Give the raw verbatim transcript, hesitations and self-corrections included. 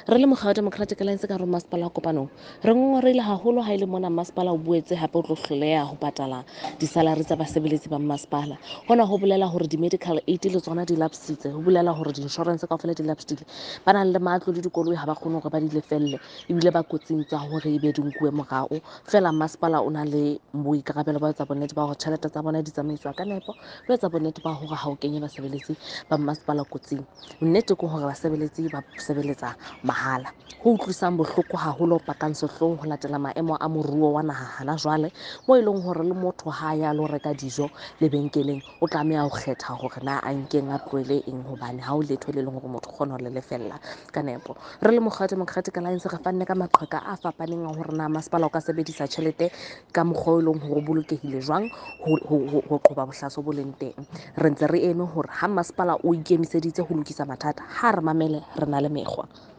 Re le mokga wa Democratic Alliance ka hare ho masepala wa Kopanong, re ngongoreile haholo ha ele mona masepala o boetse hape o tlo hloleha ho patala di-salary tsa basebeletsi ba masepala. Hona ho bolela hore di-medical aid le tsona di lapsitse, ho bolela hore di-insurance kaofela di lapsitse. Ba nang le matlo le dikoloi ha ba kgone hore ba di lefelle, ebile ba kotsing tsa hore ebe di nkuwe morao. Fela masepala o na le boikarabelo ba etsa bonnete ba hore tjhelete tsa bona di tsamaiswa ka nepo, le etsa bonnete ba hore ha o kenye basebeletsi ba masepala kotsing. Nnete ke hore basebeletsi ba sebeletsa mahala. Ho utlwisang bohloko haholo pakang sehloohong ho latela maemo a moruo wa naha hana jwale, moo e leng hore le motho ha ya lo reka dijo lebenkeleng o tlameha ho kgetha hore na a nkeng a tlohele eng, hobane ha o letho le leng hore motho o kgona ho le lefella ka nepo. Re le mokga wa Democratic Alliance re fanne ka maqheka a fapaneng a hore na masepala o ka sebedisa tjhelete ka mokgwa o leng hore o bolokehile jwang ho, ho, ho, ho qoba bohlaswa bo leng teng. Re ntse re eme hore ha masepala o ikemiseditse ho lokisa mathata, ha re mamele re na le mekgwa.